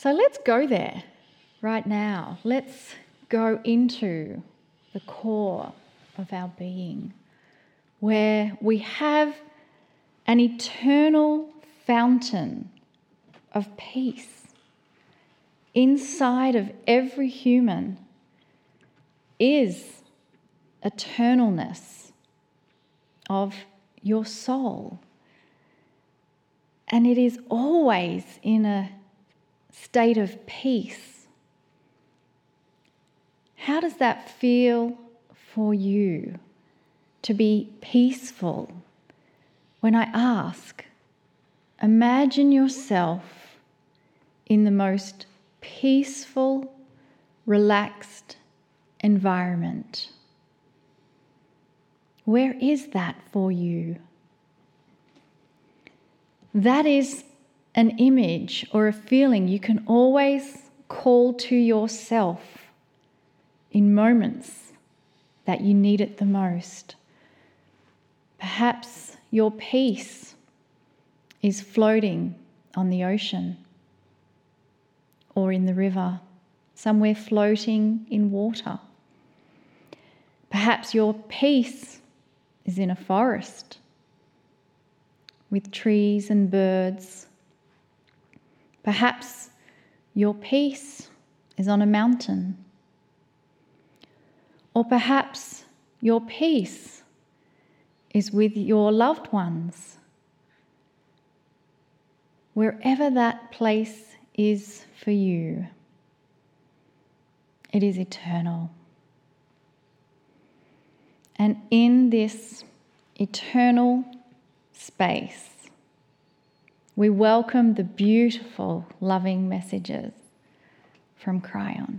So let's go there right now. Let's go into the core of our being, where we have an eternal fountain of peace. Inside of every human is eternalness of your soul. And it is always in a state of peace. How does that feel for you to be peaceful? When I ask, imagine yourself in the most peaceful, relaxed environment. Where is that for you? That is an image or a feeling you can always call to yourself in moments that you need it the most. Perhaps your peace is floating on the ocean or in the river, somewhere floating in water. Perhaps your peace is in a forest with trees and birds. Perhaps your peace is on a mountain. Or perhaps your peace is with your loved ones. Wherever that place is for you, it is eternal. And in this eternal space, we welcome the beautiful, loving messages from Kryon.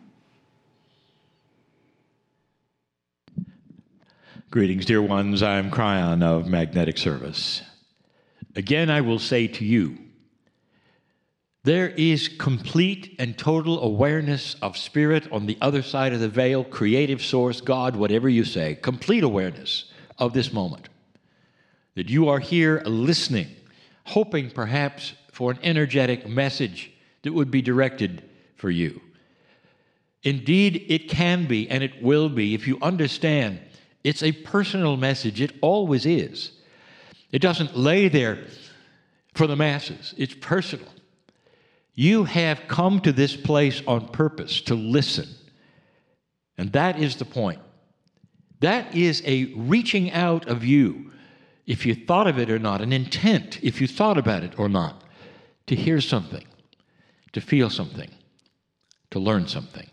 Greetings, dear ones. I'm Kryon of Magnetic Service. Again, I will say to you, there is complete and total awareness of spirit on the other side of the veil, creative source, God, whatever you say, complete awareness of this moment. That you are here listening, hoping perhaps for an energetic message that would be directed for you. Indeed, it can be and it will be if you understand it's a personal message. It always is. It doesn't lay there for the masses. It's personal. You have come to this place on purpose to listen. And that is the point. That is a reaching out of you, if you thought of it or not, an intent, if you thought about it or not, to hear something, to feel something, to learn something.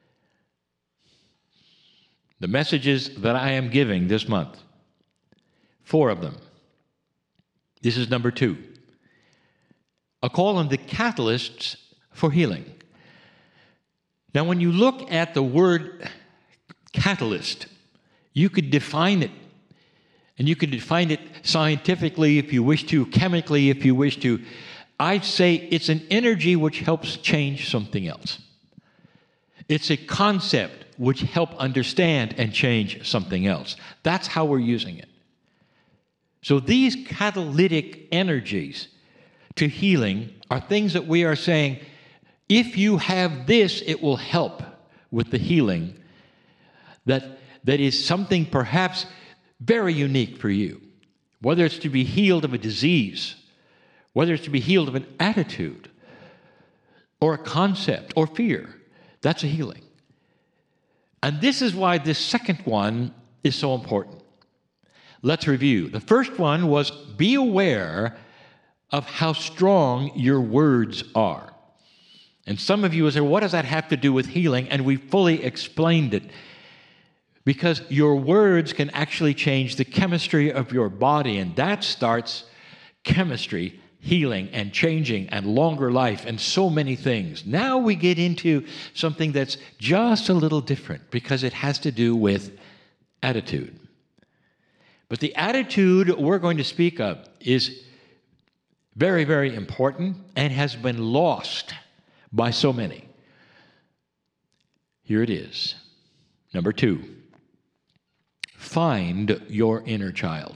The messages that I am giving this month, 4 of them. This is number 2. I call them the catalysts for healing. Now, when you look at the word catalyst, you could define it. And you could define it scientifically if you wish to, chemically if you wish to. I'd say it's an energy which helps change something else. It's a concept which helps understand and change something else. That's how we're using it. So these catalytic energies to healing are things that we are saying, if you have this, it will help with the healing. That is something perhaps very unique for you. Whether it's to be healed of a disease, whether it's to be healed of an attitude, or a concept, or fear, that's a healing. And this is why this second one is so important. Let's review. The first one was be aware of how strong your words are. And some of you will say, what does that have to do with healing? And we fully explained it. Because your words can actually change the chemistry of your body, and that starts chemistry, healing, and changing, and longer life, and so many things. Now we get into something that's just a little different, because it has to do with attitude. But the attitude we're going to speak of is very, very important and has been lost by so many. Here it is. Number 2. Find your inner child.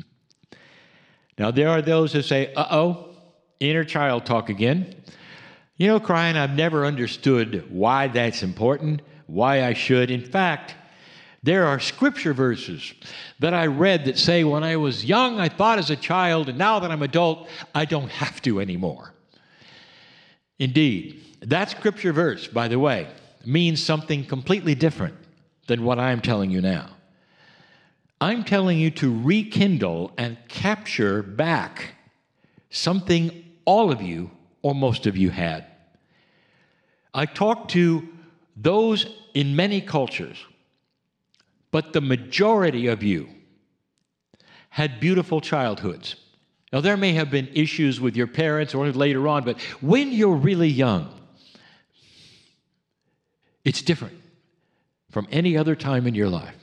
Now, there are those who say, inner child talk again. You know, Brian, I've never understood why that's important, why I should. In fact, there are scripture verses that I read that say, when I was young, I thought as a child, and now that I'm adult, I don't have to anymore. Indeed, that scripture verse, by the way, means something completely different than what I'm telling you now. I'm telling you to rekindle and capture back something all of you or most of you had. I talked to those in many cultures, but the majority of you had beautiful childhoods. Now, there may have been issues with your parents or later on, but when you're really young, it's different from any other time in your life.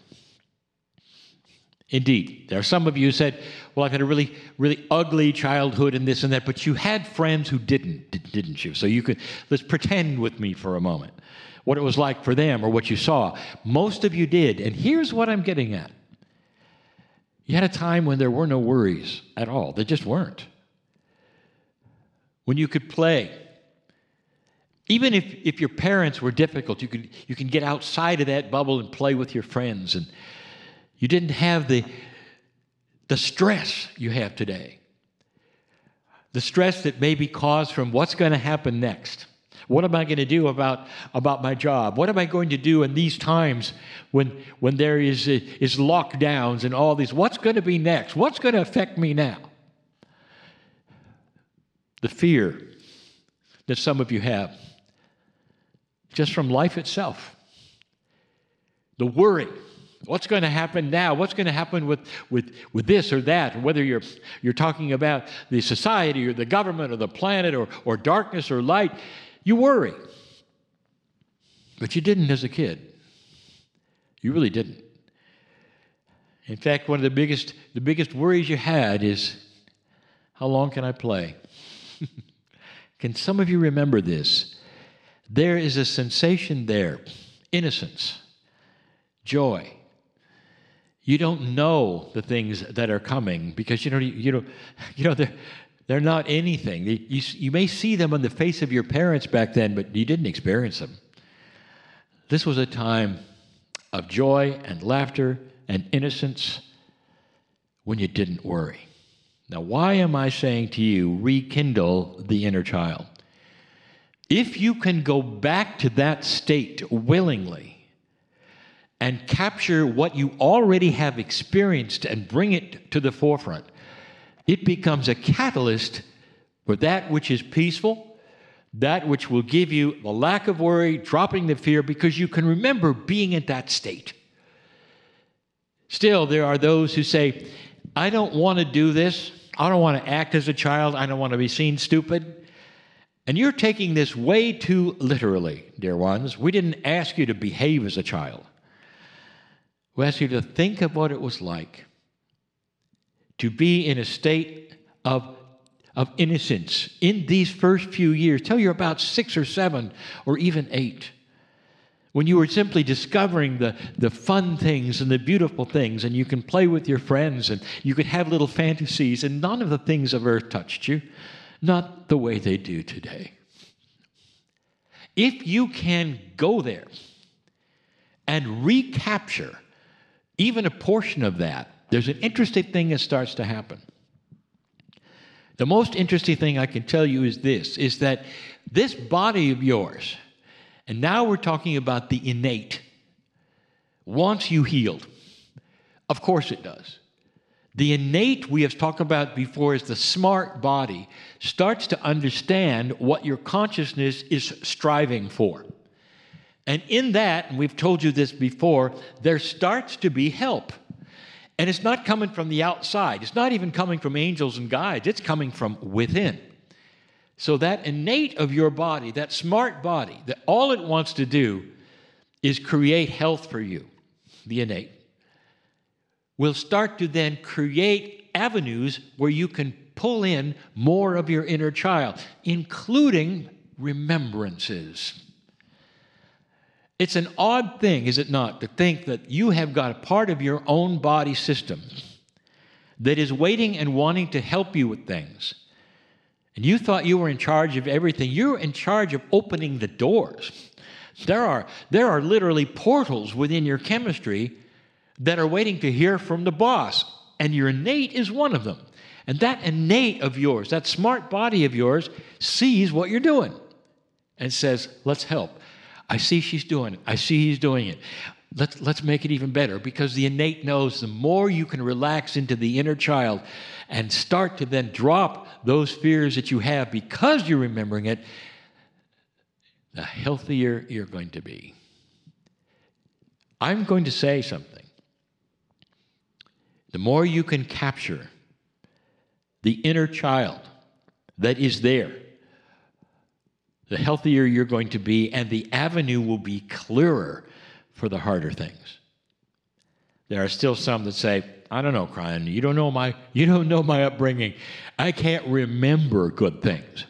Indeed, there are some of you who said, well, I've had a really, really ugly childhood and this and that, but you had friends who didn't you? So let's pretend with me for a moment what it was like for them or what you saw. Most of you did, and here's what I'm getting at. You had a time when there were no worries at all. There just weren't. When you could play. Even if your parents were difficult, you can get outside of that bubble and play with your friends, and you didn't have the stress you have today. The stress that may be caused from what's going to happen next. What am I going to do about my job? What am I going to do in these times when there is lockdowns and all these? What's going to be next? What's going to affect me now? The fear that some of you have just from life itself. The worry. What's going to happen now? What's going to happen with this or that? Whether you're talking about the society or the government or the planet or darkness or light, you worry. But you didn't as a kid. You really didn't. In fact, one of the biggest worries you had is, how long can I play? Can some of you remember this? There is a sensation there, innocence, joy. You don't know the things that are coming because they're not anything. You may see them on the face of your parents back then, but you didn't experience them. This was a time of joy and laughter and innocence when you didn't worry. Now, why am I saying to you, rekindle the inner child? If you can go back to that state willingly and capture what you already have experienced and bring it to the forefront, it becomes a catalyst for that which is peaceful, that which will give you the lack of worry, dropping the fear, because you can remember being in that state. Still, there are those who say, I don't want to do this. I don't want to act as a child. I don't want to be seen stupid. And you're taking this way too literally, dear ones. We didn't ask you to behave as a child. We asked you to think of what it was like to be in a state of innocence in these first few years, till you're about 6 or 7 or even 8, when you were simply discovering the fun things and the beautiful things, and you can play with your friends and you could have little fantasies, and none of the things of earth touched you, not the way they do today. If you can go there and recapture even a portion of that, there's an interesting thing that starts to happen. The most interesting thing I can tell you is that this body of yours, and now we're talking about the innate, wants you healed. Of course it does. The innate, we have talked about before, is the smart body, starts to understand what your consciousness is striving for. And in that, and we've told you this before, there starts to be help. And it's not coming from the outside. It's not even coming from angels and guides. It's coming from within. So that innate of your body, that smart body, that all it wants to do is create health for you, the innate, will start to then create avenues where you can pull in more of your inner child, including remembrances. It's an odd thing, is it not, to think that you have got a part of your own body system that is waiting and wanting to help you with things. and you thought you were in charge of everything. You're in charge of opening the doors. There are literally portals within your chemistry that are waiting to hear from the boss, and your innate is one of them. And that innate of yours, that smart body of yours, sees what you're doing and says, let's help. I see she's doing it. I see he's doing it. Let's make it even better, because the innate knows the more you can relax into the inner child and start to then drop those fears that you have because you're remembering it, the healthier you're going to be. I'm going to say something. The more you can capture the inner child that is there, the healthier you're going to be, and the avenue will be clearer for the harder things. There are still some that say, I don't know, Brian, you don't know my upbringing. I can't remember good things.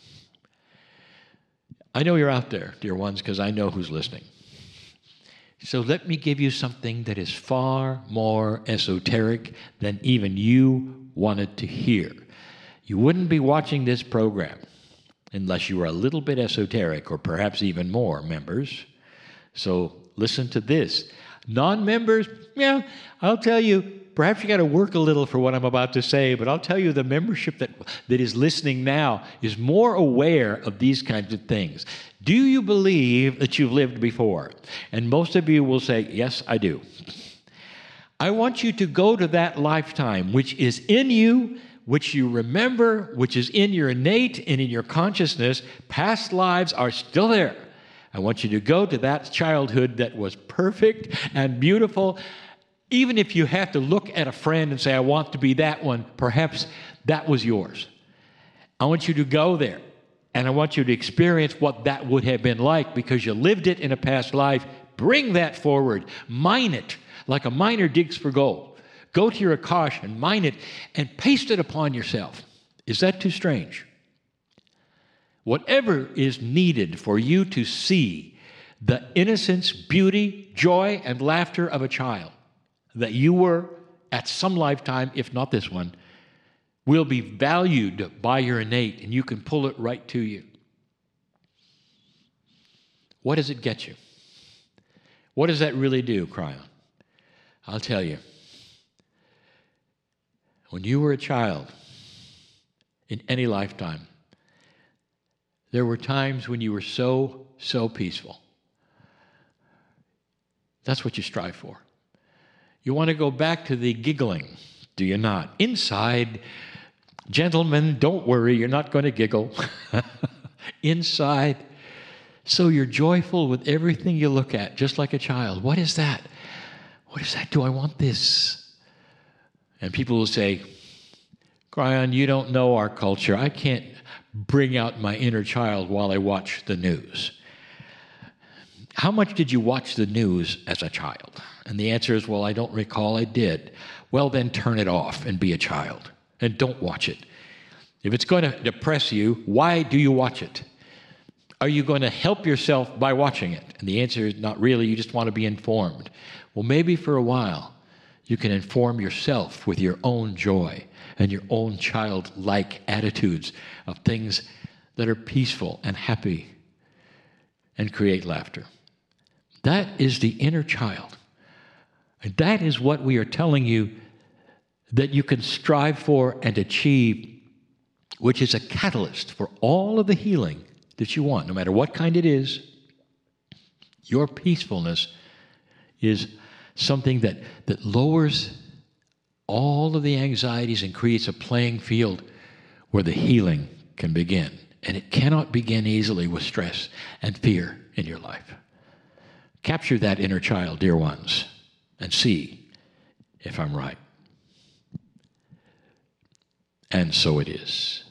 I know you're out there, dear ones, because I know who's listening. So let me give you something that is far more esoteric than even you wanted to hear. You wouldn't be watching this program unless you were a little bit esoteric, or perhaps even more, members. So listen to this. Non-members, yeah, I'll tell you, perhaps you got to work a little for what I'm about to say, but I'll tell you the membership that is listening now is more aware of these kinds of things. Do you believe that you've lived before? And most of you will say, yes, I do. I want you to go to that lifetime which is in you, which you remember, which is in your innate and in your consciousness. Past lives are still there. I want you to go to that childhood that was perfect and beautiful. Even if you have to look at a friend and say, I want to be that one, perhaps that was yours. I want you to go there, and I want you to experience what that would have been like because you lived it in a past life. Bring that forward. Mine it like a miner digs for gold. Go to your Akash and mine it and paste it upon yourself. Is that too strange? Whatever is needed for you to see the innocence, beauty, joy, and laughter of a child that you were at some lifetime, if not this one, will be valued by your innate, and you can pull it right to you. What does it get you? What does that really do, Cryon? I'll tell you. When you were a child, in any lifetime, there were times when you were so peaceful. That's what you strive for. You want to go back to the giggling, do you not? Inside, gentlemen, don't worry, you're not going to giggle. Inside, so you're joyful with everything you look at, just like a child. What is that? What is that? Do I want this? And people will say, Cryon, you don't know our culture. I can't bring out my inner child while I watch the news. How much did you watch the news as a child? And the answer is, well, I don't recall I did. Well, then turn it off and be a child. And don't watch it. If it's going to depress you, why do you watch it? Are you going to help yourself by watching it? And the answer is not really. You just want to be informed. Well, maybe for a while, you can inform yourself with your own joy and your own childlike attitudes of things that are peaceful and happy and create laughter. That is the inner child. And that is what we are telling you that you can strive for and achieve, which is a catalyst for all of the healing that you want, no matter what kind it is. Your peacefulness is something that lowers all of the anxieties and creates a playing field where the healing can begin. And it cannot begin easily with stress and fear in your life. Capture that inner child, dear ones, and see if I'm right. And so it is.